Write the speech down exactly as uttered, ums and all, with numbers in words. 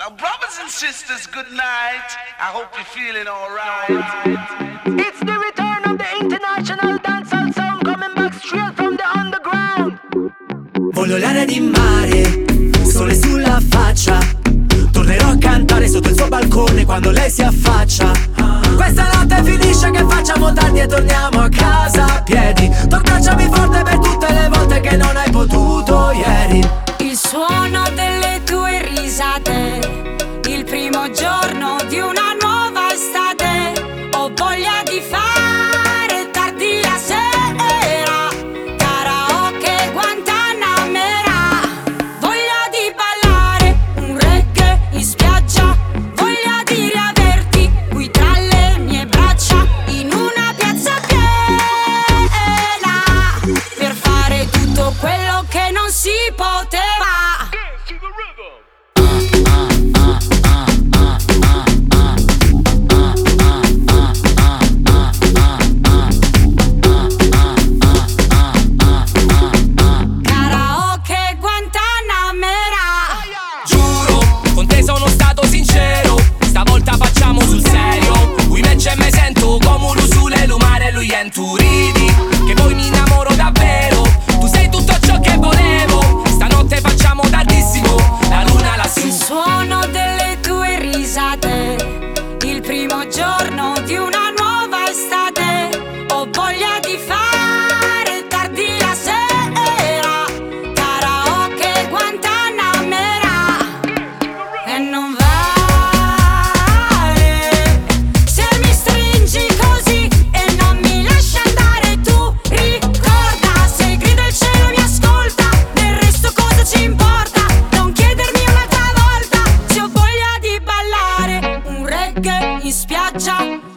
Now, brothers and sisters, good night. I hope you're feeling alright. It's the return of the international dancehall sound coming back straight from the underground. Voglio l'aria di mare, sole sulla faccia. Tornerò a cantare sotto il suo balcone quando lei si affaccia. Questa notte finisce che facciamo tardi e torniamo a casa a piedi. Tu abbracciami forte per tutte le volte che non hai potuto ieri. Il suono delle tue risate, il primo giorno di una nuova estate. Ho voglia di fare tardi la sera, karaoke Guantanamera. Voglia di ballare un reggae in spiaggia, voglia di riaverti qui tra le mie braccia, in una piazza piena, per fare tutto quello che non si poteva. Karaoke Guantanamera. Giuro, con te sono stato sincero, stavolta facciamo sul serio. Lui invece me sento come un sulle lumare, lui è in tu ridi, che poi mi innamoro davvero. Tu sei tutto ciò che volevo, stanotte facciamo tardissimo, la luna lassù. Il suono delle tue risate, il primo giorno di una nuova estate. Ho voglia di fare tardi la sera, karaoke Guantanamera. E non vale se mi stringi così e non mi lasci andare. Tu ricorda, se grida il cielo mi ascolta, del resto cosa ci importa? Non chiedermi un'altra volta se ho voglia di ballare un reggae in spiaggia,